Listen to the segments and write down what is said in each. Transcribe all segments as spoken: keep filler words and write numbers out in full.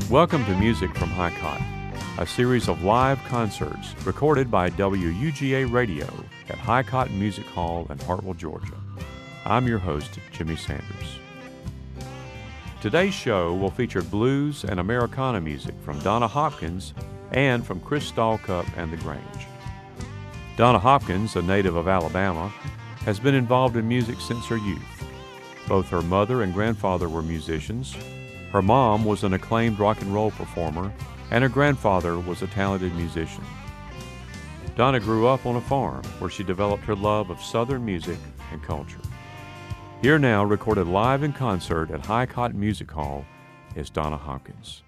Welcome to Music from High Cotton, a series of live concerts recorded by W U G A Radio at High Cotton Music Hall in Hartwell, Georgia. I'm your host, Jimmy Sanders. Today's show will feature blues and Americana music from Donna Hopkins and from Chris Stalcup and the Grange. Donna Hopkins, a native of Alabama, has been involved in music since her youth. Both her mother and grandfather were musicians. Her mom was an acclaimed rock and roll performer, and her grandfather was a talented musician. Donna grew up on a farm where she developed her love of Southern music and culture. Here now, recorded live in concert at High Cotton Music Hall, is Donna Hopkins.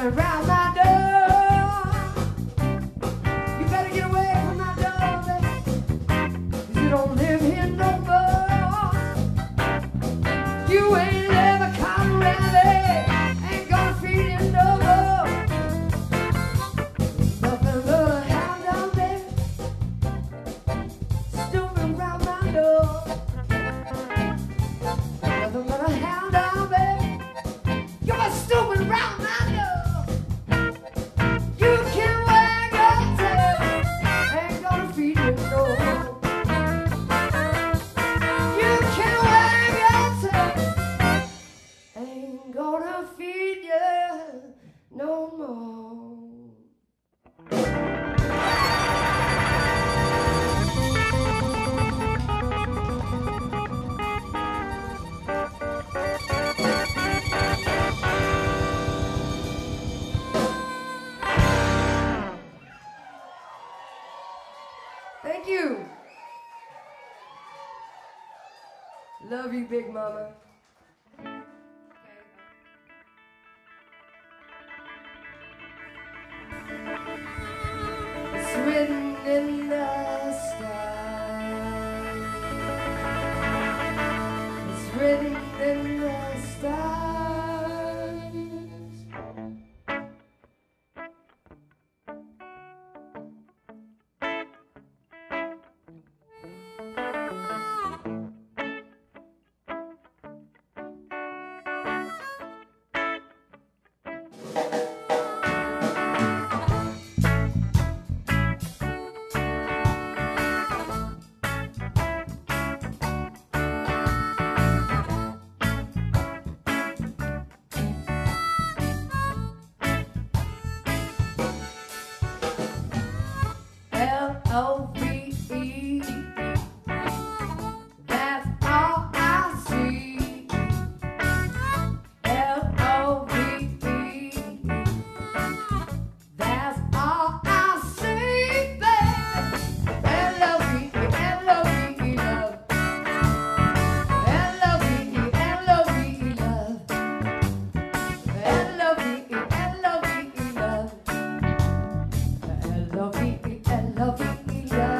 around my door. You better get away from my door, baby, 'cause you don't live here no more. You ain't never come rabbit, ain't gonna feed you no more. Nothing but a hound dog, baby, snooping around my door. Nothing but a hound dog, baby, you're snooping around my door. You can wag your tail, ain't gonna feed you no more. You can wag your tail, ain't gonna feed you no more. Thank you. Love you, Big Mama. It's written in the stars. It's written in the stars. L O V E, that's all I see. L O V E, that's all I see, baby. L O V E, L O V E, love. L O V E, L O V E, love. L O V E, L O V E, love. L O V E, L O V E, love.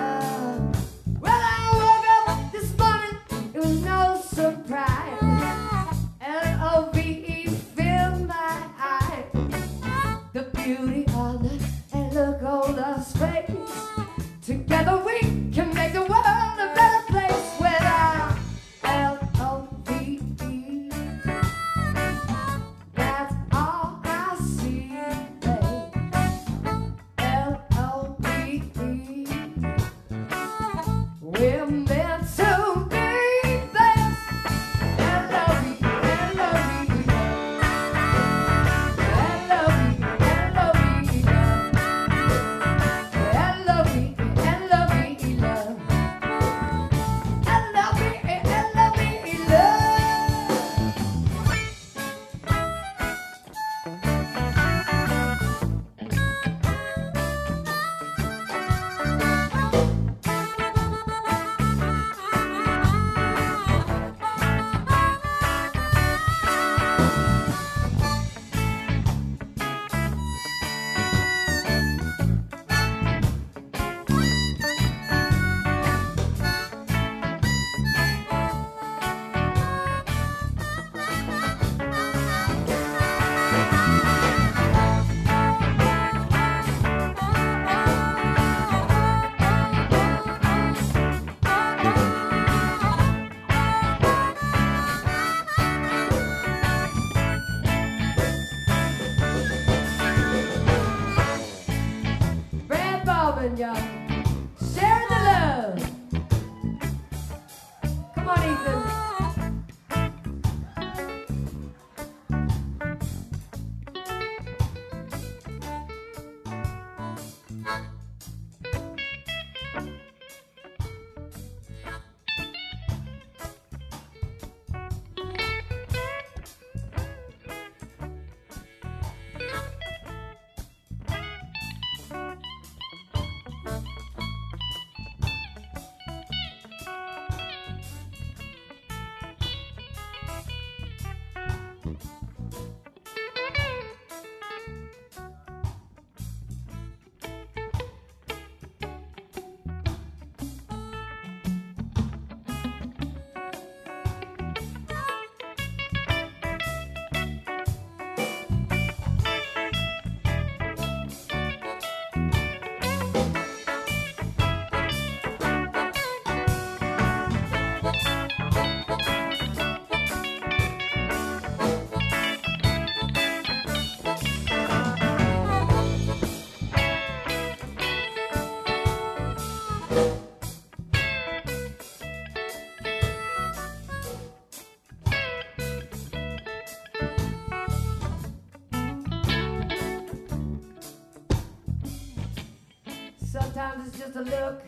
Sometimes it's just a look.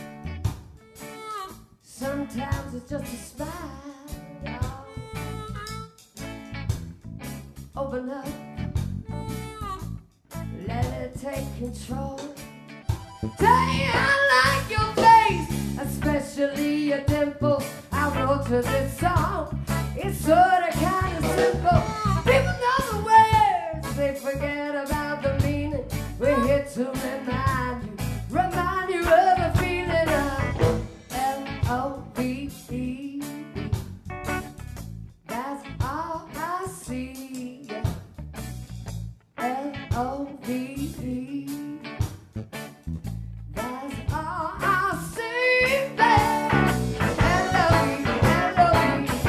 Sometimes it's just a smile. Open up. Let it take control. Tell you I like your face, especially your dimples. I wrote to this song. It's sorta kinda simple. People know the words, they forget about the meaning. We're here to remind you, remind you of a feeling of L O V E. That's all I see. L O V E. That's all I see, babe. L O V E, L O V E.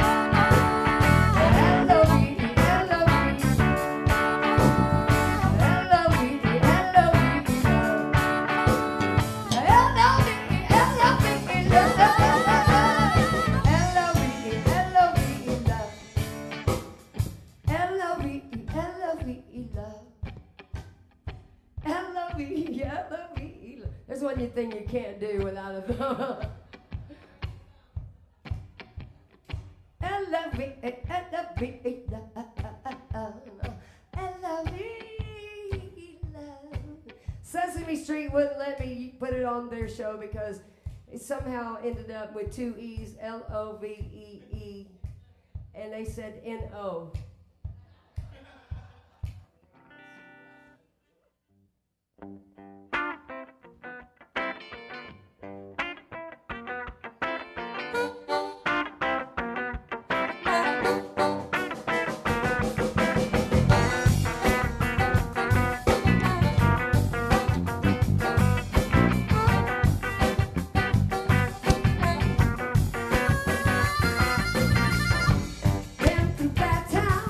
L O V E, L O V E. L O V E, L O V E, love. L O V E, L O V E, love. L O V E, L O V E, love. L O V E, L O V E, love. L O V E, L O V E, love. There's one you thing you can't do without a thumb. L O V E, L O V E, love. L O V E, love. Sesame Street wouldn't let me put it on their show because it somehow ended up with two E's, L O V E E, and they said N O. Been through bad times.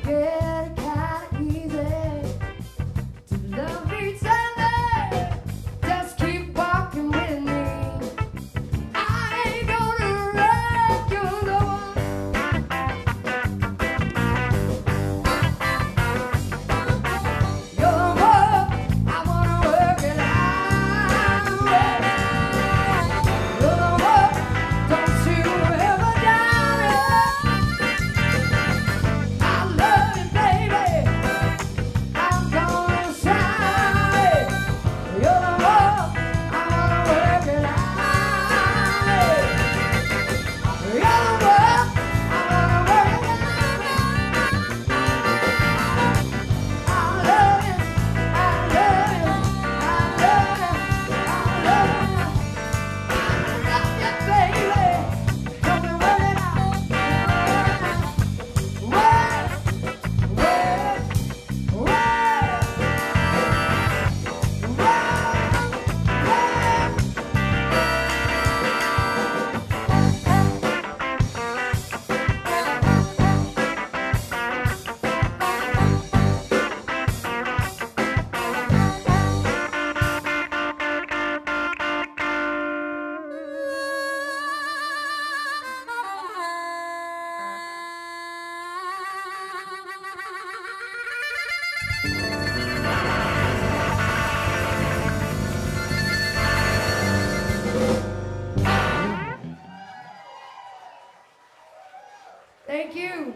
it kinda easy to love each other. Just keep walking with me. I ain't gonna wreck your love. Your love, I wanna work it out. Your love, don't you ever doubt it. I love you, baby. I'm gonna try it. Your love, I wanna work it out. Your love, I wanna work it out. I love you, I love you, I love you, I love you. I love you, baby. Help me work it out. Work, work, work, Thank you.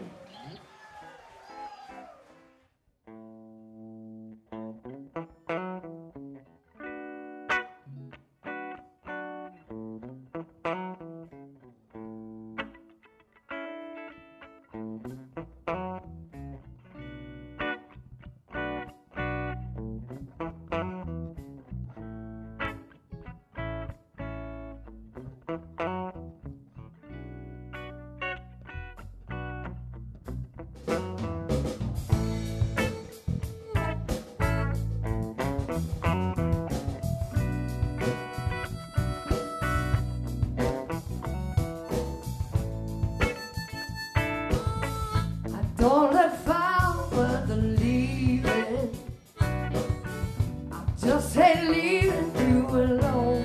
I don't let fall but the leaving. I just hate leaving you alone.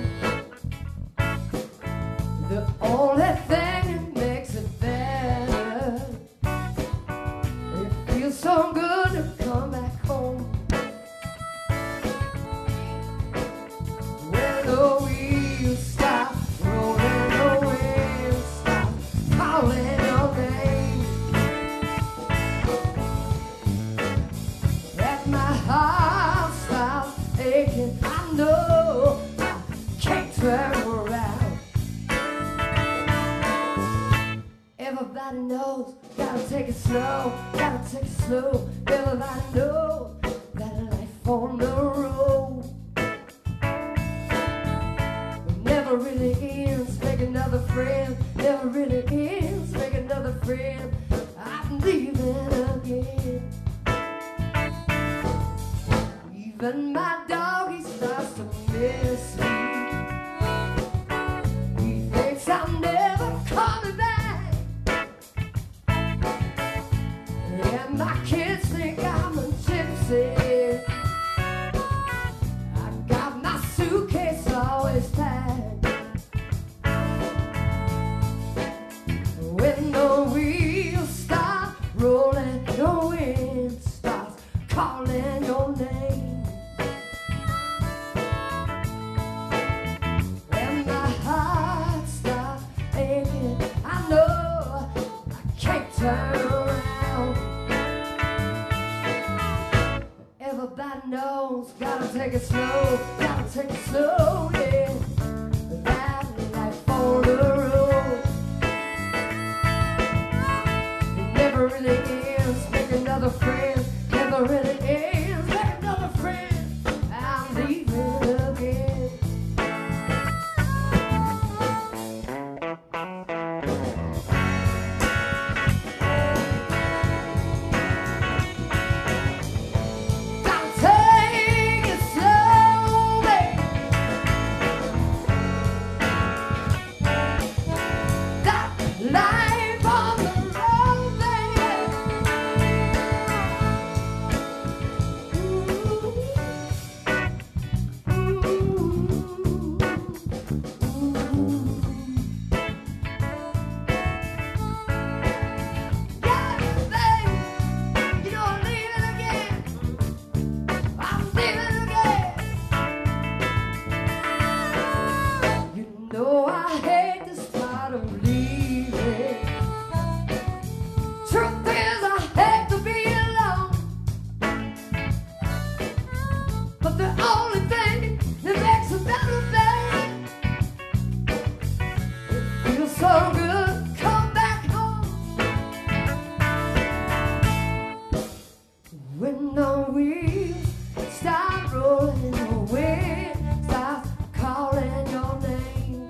The only thing that makes it better, it feels so good to come back home. When the wheels stop rolling, the wind stops calling your name. That my heart stops aching, I know I can't turn around. Everybody knows, gotta take it slow, gotta take it slow. Everybody knows that life on the road never really ends. Make another friend, never really ends. Make another friend, I'm leaving again. Even my dog, he starts to miss me. He thinks I'm never coming back. And my kids think I'm a gypsy. I got my suitcase always packed. When the wheels stop rolling, the wind starts calling your name. And my heart stops aching, I know I can't turn around. Everybody knows, gotta take it slow, gotta take it slow, yeah. That life on the road, it never really ends. Make another friend, never really ends. Make another friend, I'm leaving again. Gotta take it slow, baby. wheels start rolling away, start calling your name.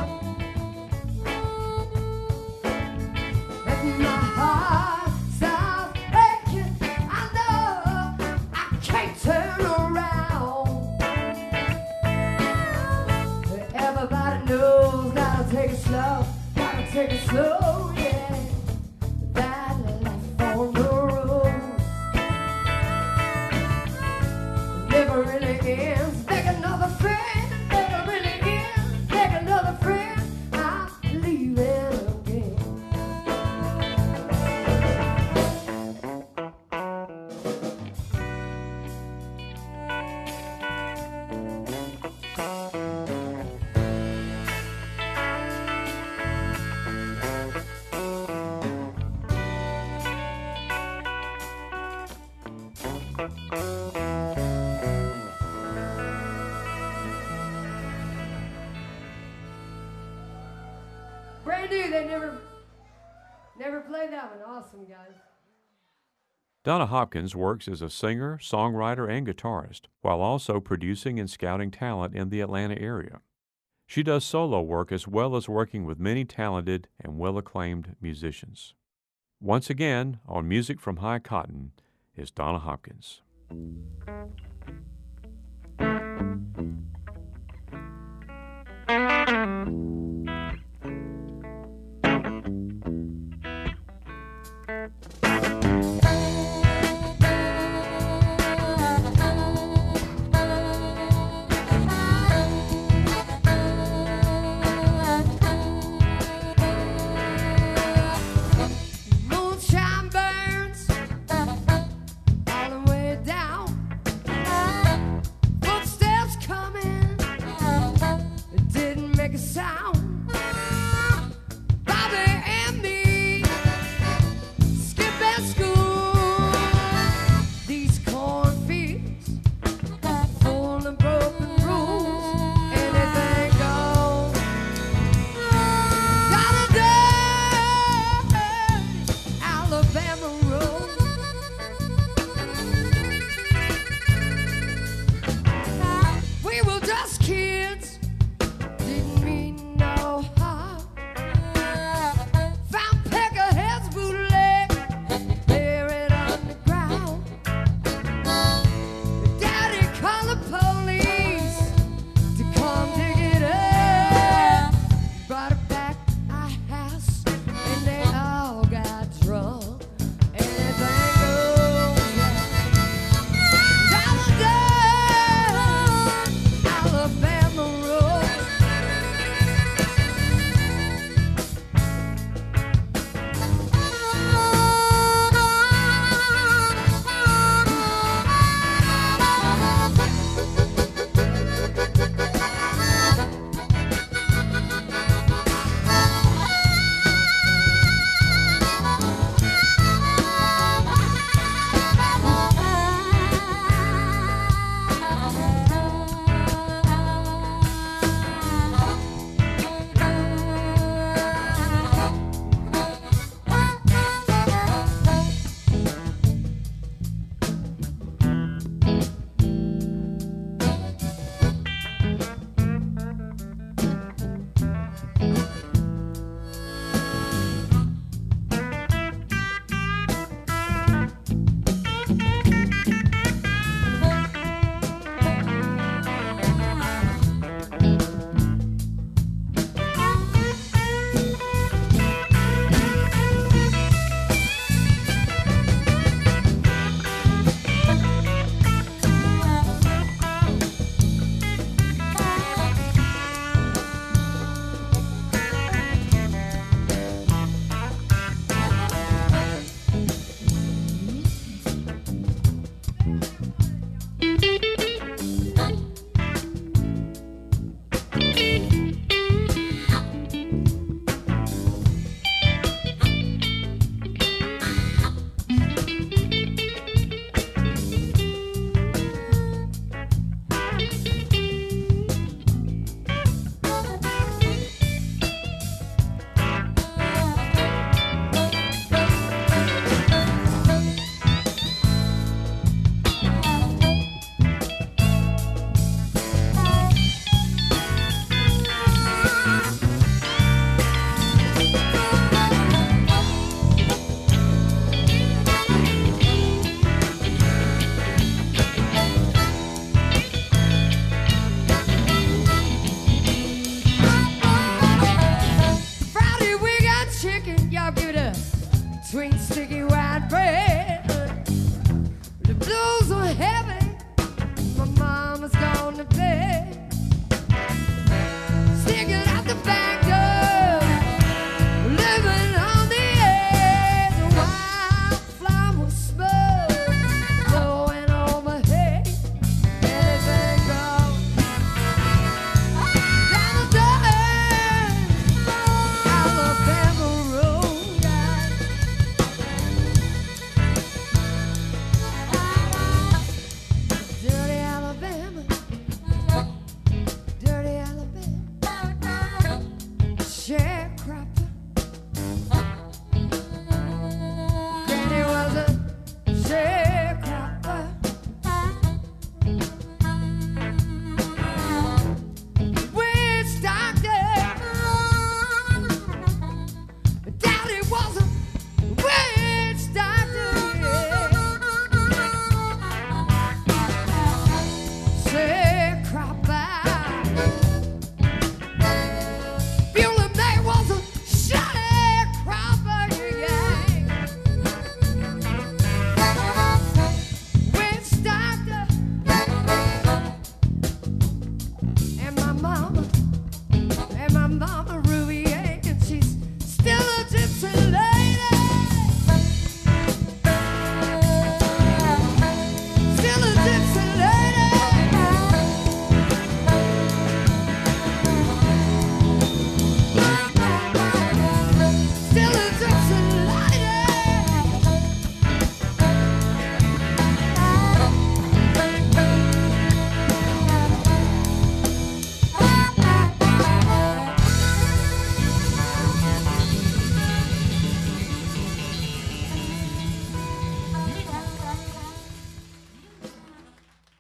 And my heart starts aching, I know I can't turn around. Everybody knows, gotta take it slow, gotta take it slow, yeah. That life on the road never really ends. Beg another friend, never really ends. Beg another friend, I'm leaving again. Brand new, they never, never played that one. Awesome, guys. Donna Hopkins works as a singer, songwriter, and guitarist, while also producing and scouting talent in the Atlanta area. She does solo work as well as working with many talented and well-acclaimed musicians. Once again, on Music from High Cotton is Donna Hopkins. Moonshine burns all the way down.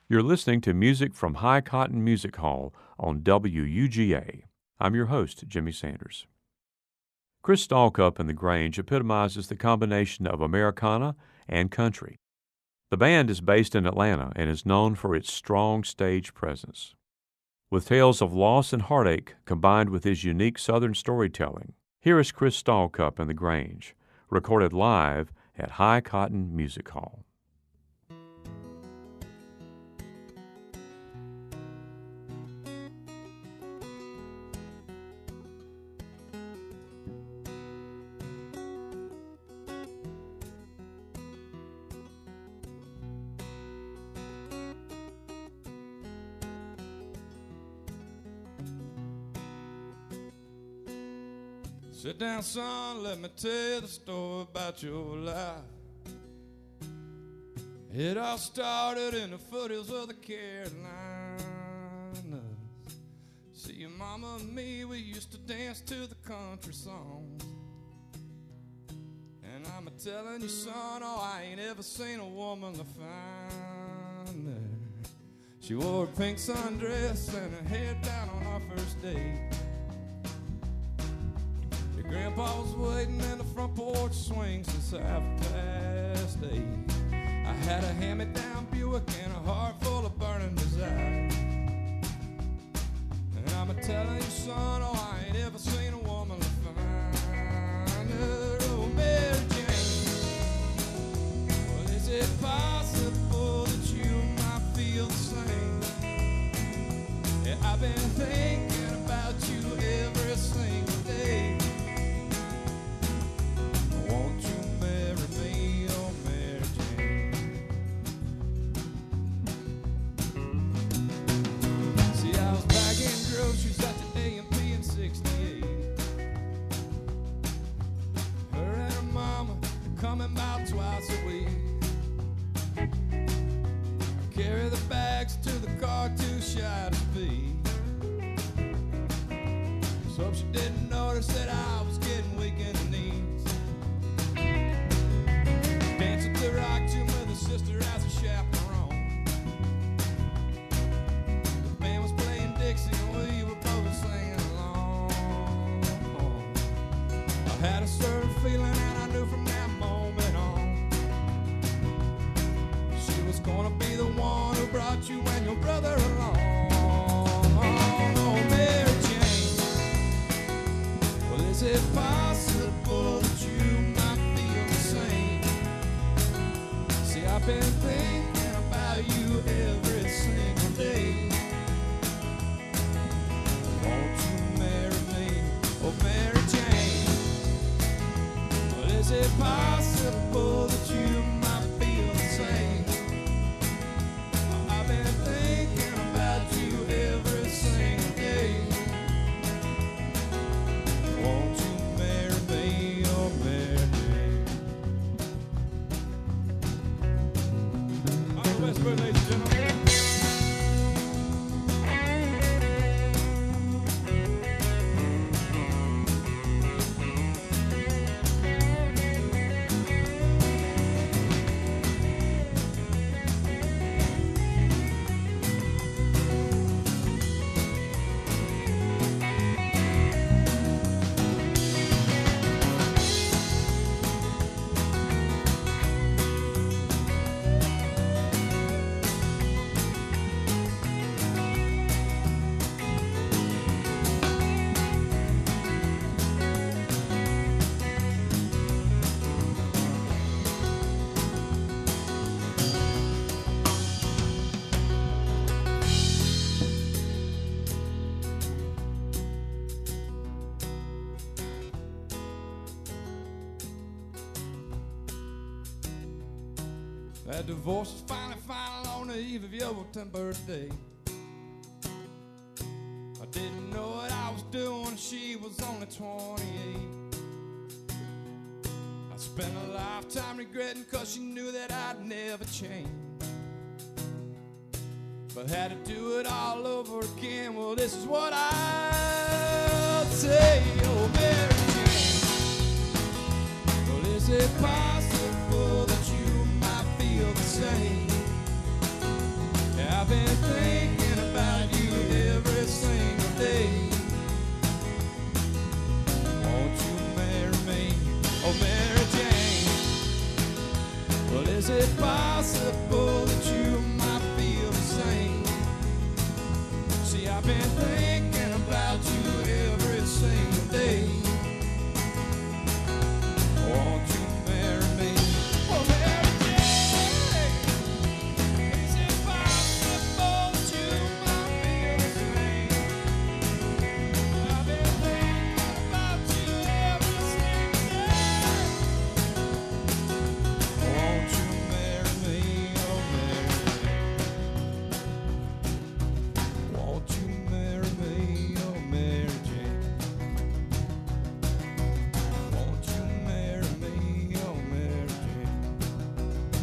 You're listening to music from High Cotton Music Hall on W U G A. I'm your host, Jimmy Sanders. Chris Stallcup and the Grange epitomizes the combination of Americana and country. The band is based in Atlanta and is known for its strong stage presence. With tales of loss and heartache combined with his unique Southern storytelling, here is Chris Stallcup and the Grange, recorded live at High Cotton Music Hall. Sit down, son, let me tell you the story about your life. It all started in the foothills of the Carolinas. See, your mama and me, we used to dance to the country songs. And I'm a-telling you, son, oh, I ain't ever seen a woman the finer. She wore a pink sundress and her hair down on our first date. Grandpa was waiting in the front porch swing since half past eight. I had a hand-me-down Buick and a heart full of burning desire. And I'm a-telling you, son, oh, I ain't ever seen a woman finer. Oh, Mary Jane, well, is it possible that you might feel the same? Yeah, I've been thinking about you every single day. Won't you marry me, oh Mary Jane? See, I was bagging groceries at the A M P in sixty-eight. Her and her mama coming about twice a week. I carry the bags to the car too shy to speak. So she didn't notice that I was getting weak in the knees. Dancing the rock to with her sister as a chaperone. The band was playing Dixie and we were both singing along. I had a certain feeling and I knew from that moment on she was gonna be the one who brought you and your brother along. Oh, Mary Jane, well, is it possible that you might feel the same? See, I've been thinking about you every single day. Won't you marry me, oh Mary Jane? Well, is it possible that you might feel the same? I've been thinking about you every single day. Won't you marry me, oh Mary Jane? Westbrook, ladies and gentlemen. That divorce was finally final on the eve of your tenth birthday. I didn't know what I was doing, she was only twenty-eight. I spent a lifetime regretting cause she knew that I'd never change. But had to do it all over again, well this is what I'll say. Oh Mary Jane, well is it possible that you might feel the same? Yeah, I've is it possible that you might feel the same? See, I've been thinking about you every single day. Won't you marry me? Oh, Mary Jane, is it possible that you might feel the same? I've been thinking about you every single day. Won't you marry me? Oh, Mary Jane. Won't you marry me? Oh, Mary Jane. Won't you marry me? Oh, Mary Jane.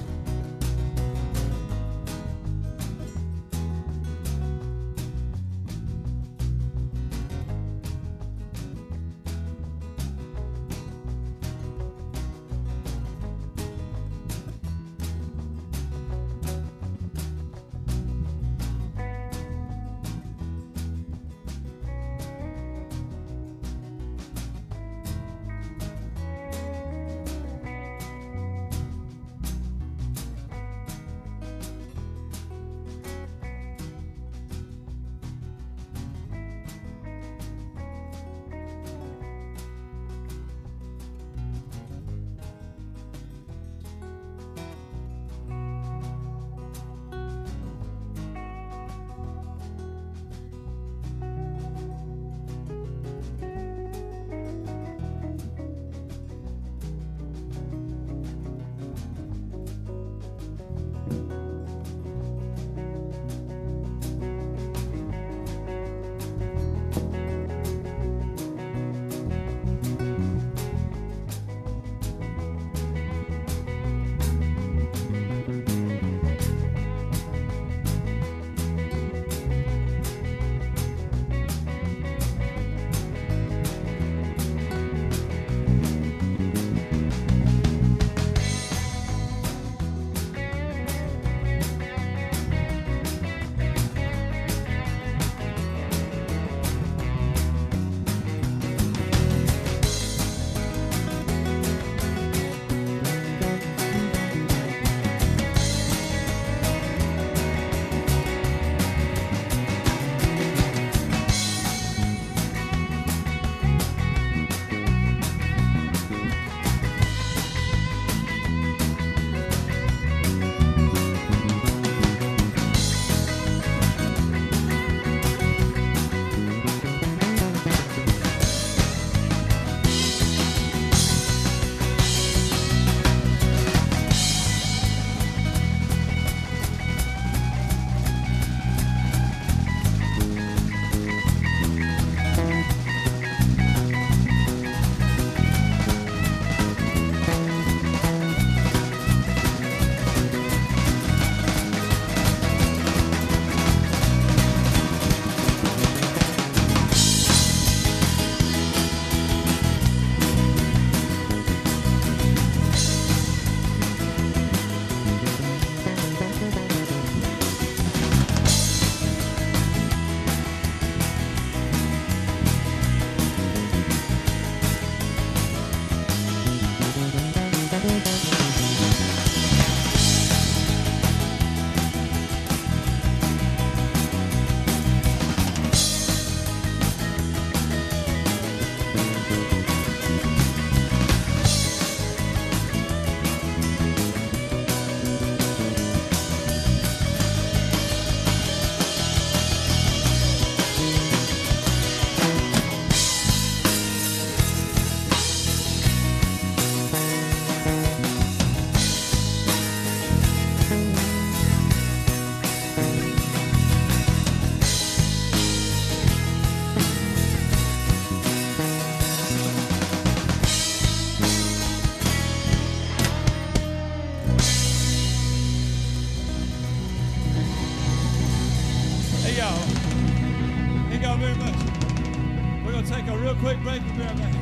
take a real quick break. We'll be right back.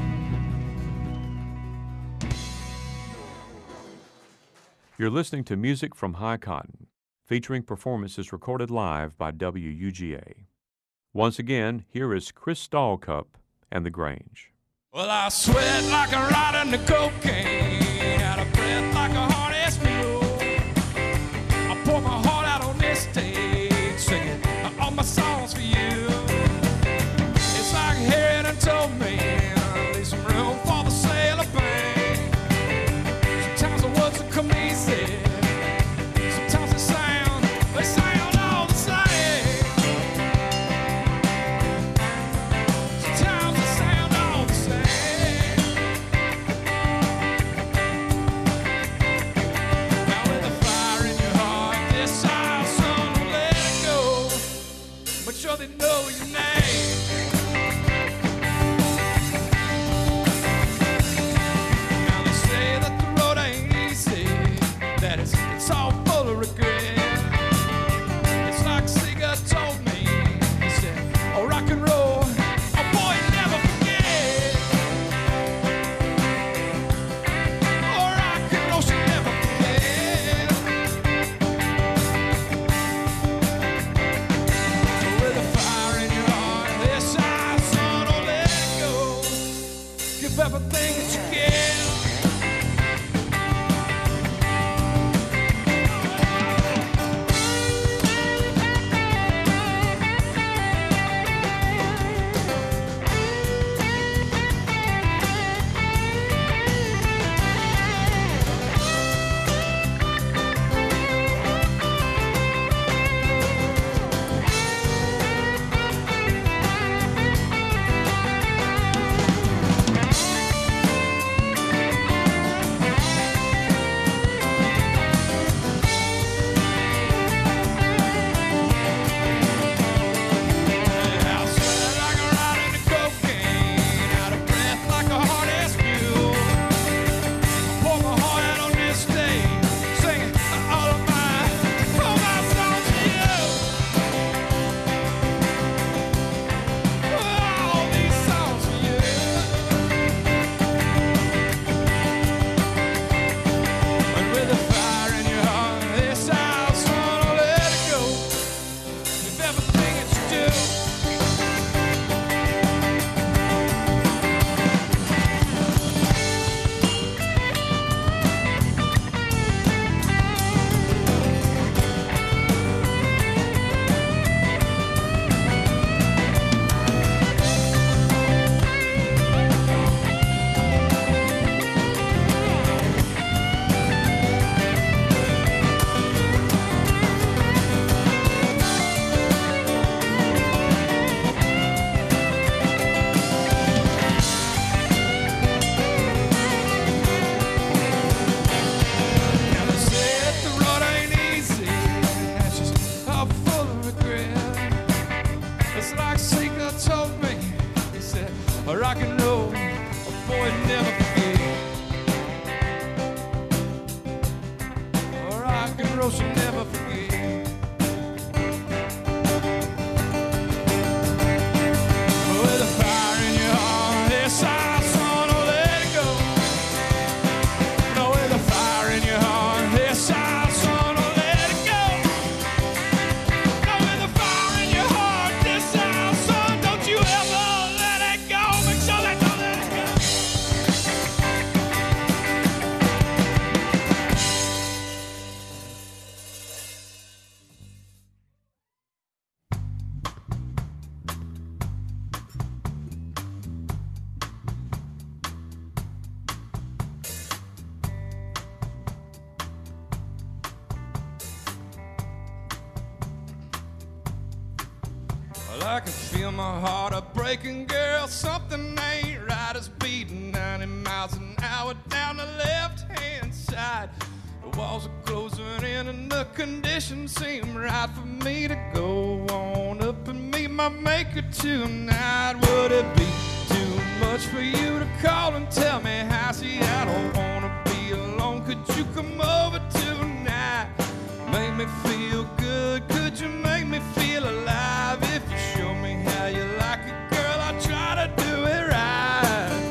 You're listening to music from High Cotton, featuring performances recorded live by W U G A. Once again, here is Chris Stallcup and the Grange. Well, I sweat like a rod in the cocaine, out of breath like a hard ass mule. hero she'll never forget. With a fire in your heart, yes, I son, oh, let it go. No, with a fire in your heart, yes, I son, oh, let it go. No, with a fire in your heart, yes, I son, don't you ever let it go. Make sure that don't let it go. Well, I can feel my heart a breaking, girl. Something ain't right. It's beating ninety miles an hour down the left-hand side. The walls are closing in and the conditions seem right for me to go on up and meet my maker tonight. Would it be too much for you to call and tell me how? See, I don't wanna be alone. Could you come over tonight? Make me feel good. Could you make me feel alive? If you show me how you like it, girl, I'll try to do it right.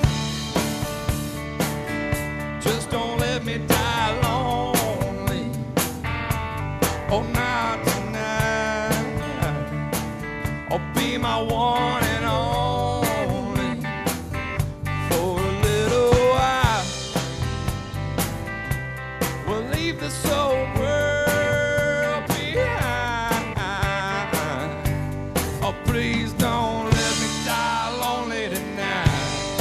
Just don't let me die lonely. Oh, not tonight. Oh, be my one and only for a little while. We'll leave this old world behind. Oh, please don't let me die lonely tonight.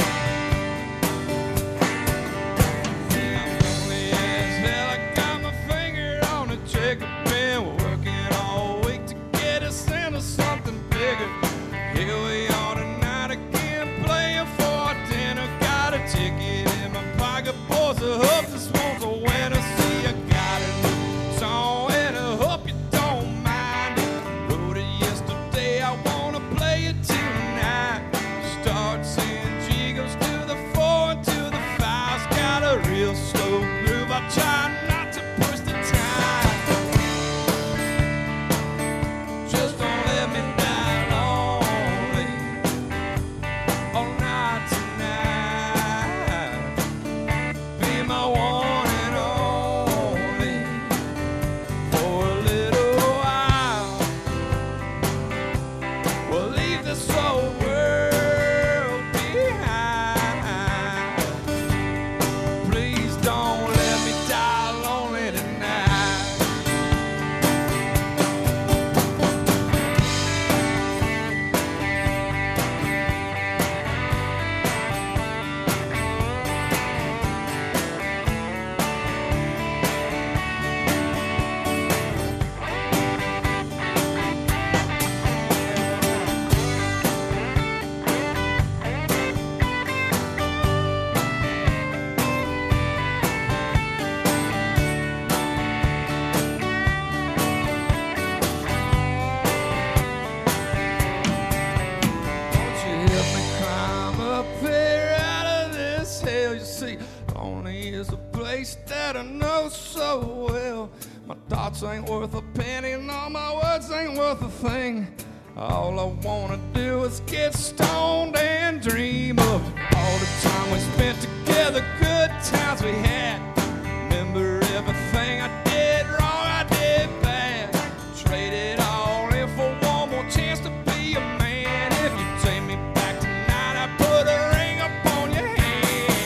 Yeah, I'm lonely as hell. I got my finger on the trigger. Been working all week to get us into something bigger. Here we are tonight again, playing for dinner. Got a ticket in my pocket, boys. I hope this one's a winner. See, I got a new song and I hope you don't mind. Wrote it yesterday, I wanna play it tonight. Starts in G, goes to the four and to the five. It's got a real slow groove. I try not to push the time. Just don't let me die lonely. Oh, not tonight. Be my one and only for a little while. We'll leave this whole world behind. Please don't let me die lonely tonight. Won't you help me climb up here out of this hell? You see, lonely is a place that I know so well. My thoughts ain't worth a penny, and all my words ain't worth a thing. All I wanna do is get stoned and dream of all the time we spent together, good times we had. Remember everything I did wrong, I did bad. Trade it all in for one more chance to be a man. If you take me back tonight, I put a ring up on your hand.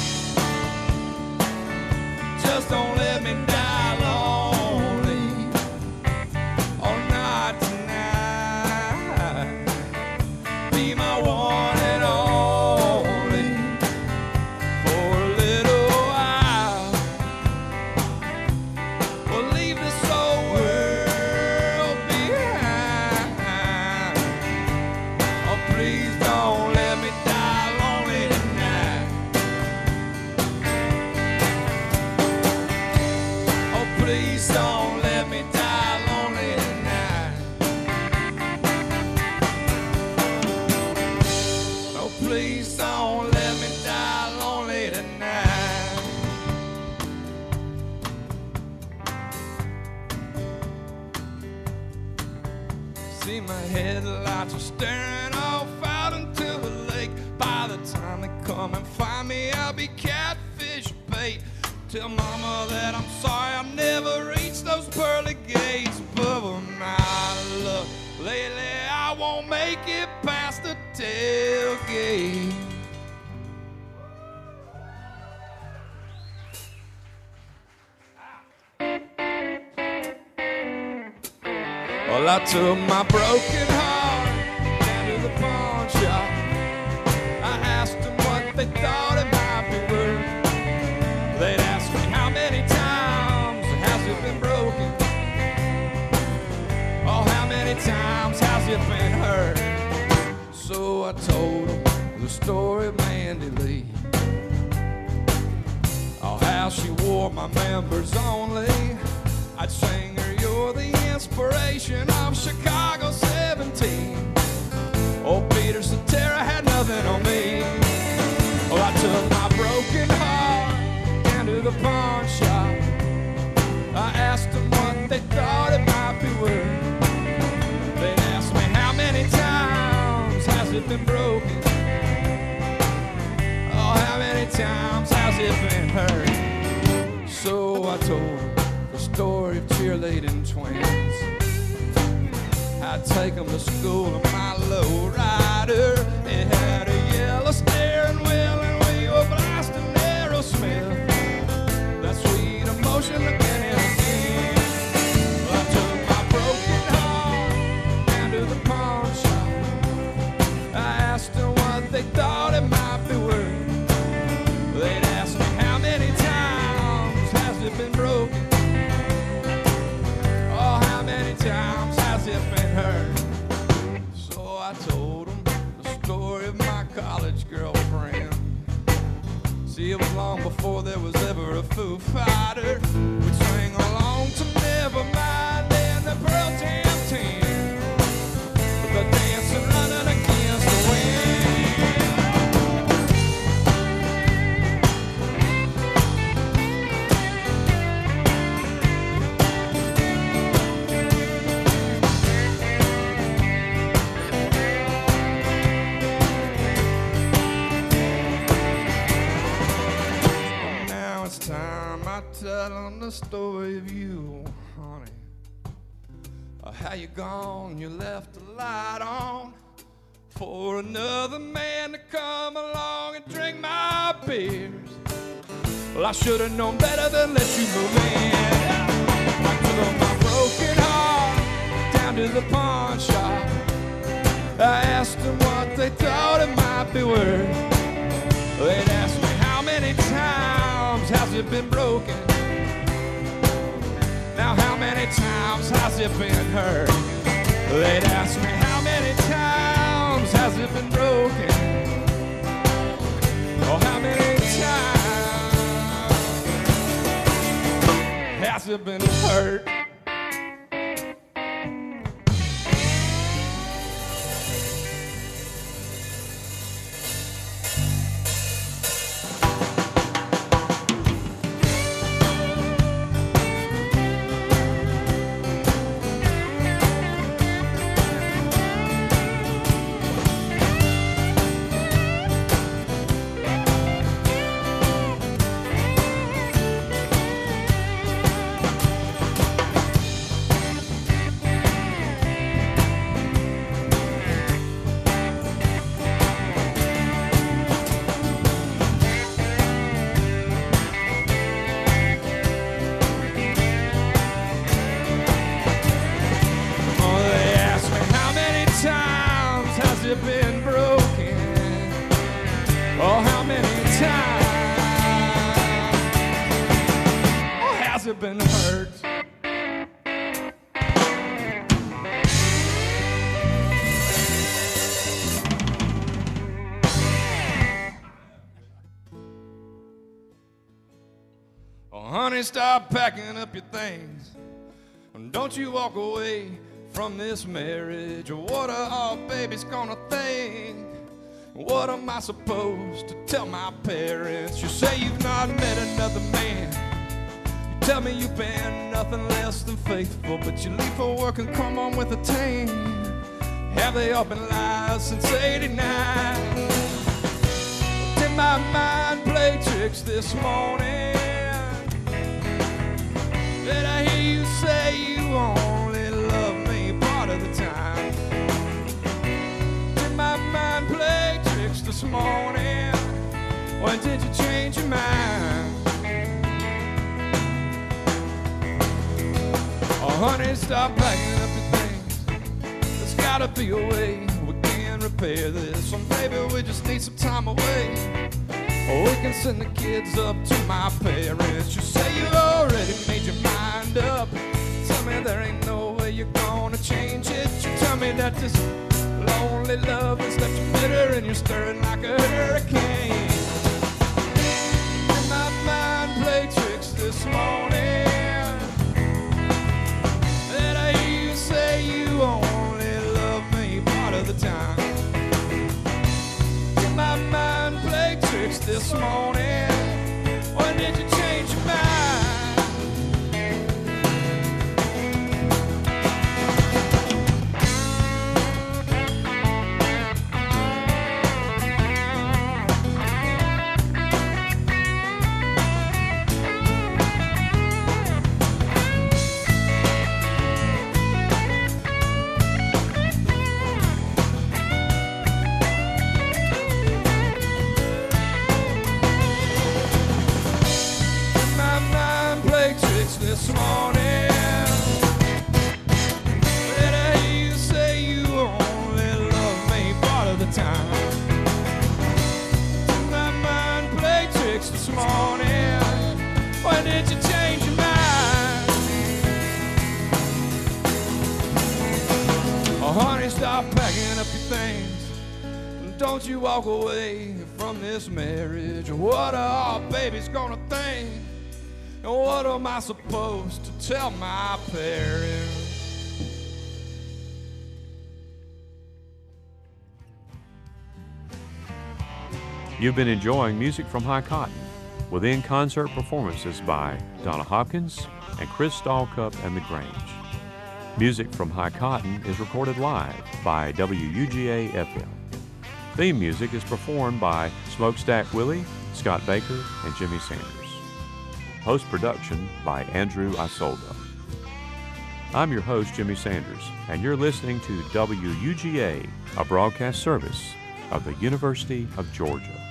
Just don't let me die lonely. Oh, not tonight. Be my one and only for a little while. See my headlights are staring off out into the lake. By the time they come and find me, I'll be catfish bait. Tell mama that I'm sorry I never reached those pearly gates. But with my luck, lately I won't make it past the tailgate. Well, I took my broken heart down to the pawn shop. I asked them what they thought it might be worth. They'd ask me how many times has it been broken. Oh, how many times has it been hurt? So I told them the story of Mandy Lee. Oh, how she wore my members only. I'd sing her, you're the inspiration of Chicago seventeen. Oh, Peter Cetera had nothing on me. Oh, I took my broken heart down to the pawn shop. I asked them what they thought it might be worth. They'd ask me how many times has it been broken. Oh, how many times has it been hurt? So I told them the story of cheerleading twins. I'd take them to school in my low rider. It had a yellow steering wheel and we were blasting Aerosmith. That sweet emotion again and again. Well, I took my broken heart down to the pawn shop. I asked them what they thought it might be worth. They'd ask me how many times has it been broken. Times has it been hurt? So I told them the story of my college girlfriend. See, it was long before there was ever a Foo Fighter. We'd sing along to Nevermind and the Pearl Jam team, with the dancing running against the wind. Tell them the story of you, honey. Uh, how you gone, you left the light on for another man to come along and drink my beers. Well, I should have known better than let you move in. I took my broken heart down to the pawn shop. I asked them what they thought it might be worth. They'd ask me how many times has it been broken. Now how many times has it been hurt? They'd ask me how many times has it been broken. Oh, how many times has it been hurt? Been hurt. Oh, honey, stop packing up your things. Don't you walk away from this marriage. What are our babies gonna think? What am I supposed to tell my parents? You say you've not met another man. Tell me you've been nothing less than faithful, but you leave for work and come home with a tan. Have they all been lies since eighty-nine? Did my mind play tricks this morning? Did I hear you say you only love me part of the time? Did my mind play tricks this morning? Or did you change your mind? Oh, honey, stop packing up your things. There's gotta be a way we can repair this. Or maybe we just need some time away. Or we can send the kids up to my parents. You say you already made your mind up. Tell me there ain't no way you're gonna change it. You tell me that this lonely love has left you bitter and you're stirring like a hurricane. Did my mind play tricks this morning? Did I hear you say you only love me part of the time? Did my mind play tricks this morning? Or did you change your mind? This morning, did I hear you say you only love me part of the time? Did my mind play tricks this morning? Or did you change your mind? Oh, honey, stop packing up your things. Don't you walk away from this marriage. What are our babies gonna think? And what am I supposed to tell my parents? You've been enjoying music from High Cotton with in-concert performances by Donna Hopkins and Chris Stallcup and the Grange. Music from High Cotton is recorded live by W U G A F M. Theme music is performed by Smokestack Willie, Scott Baker, and Jimmy Sanders. Post-production by Andrew Isolda. I'm your host, Jimmy Sanders, and you're listening to W U G A, a broadcast service of the University of Georgia.